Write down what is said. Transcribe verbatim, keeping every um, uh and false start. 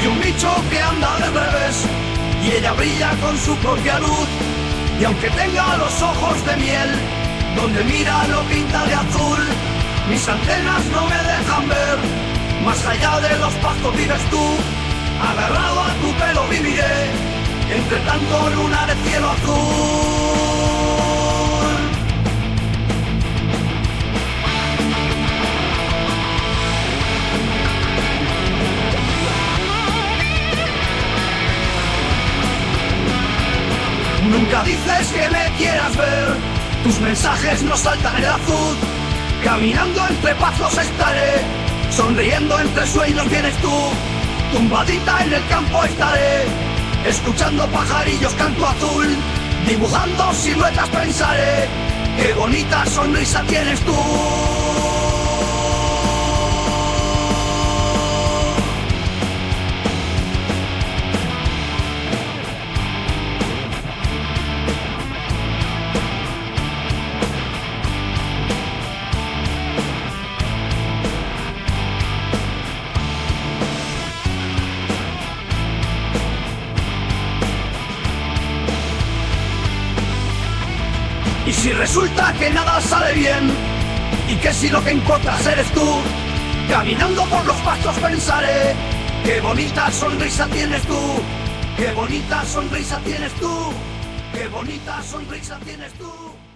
Soy un bicho que anda del revés y ella brilla con su propia luz. Y aunque tenga los ojos de miel, donde mira lo pinta de azul. Mis antenas no me dejan ver, más allá de los pastos vives tú. Agarrado a tu pelo viviré, entre tanto luna de cielo azul. Nunca dices que me quieras ver, tus mensajes no saltan el azul. Caminando entre pasos estaré, sonriendo entre sueños vienes tú. Tumbadita en el campo estaré, escuchando pajarillos canto azul. Dibujando siluetas pensaré, qué bonita sonrisa tienes tú. Y si resulta que nada sale bien, y que si lo que importas eres tú, caminando por los pastos pensaré, qué bonita sonrisa tienes tú, qué bonita sonrisa tienes tú, qué bonita sonrisa tienes tú.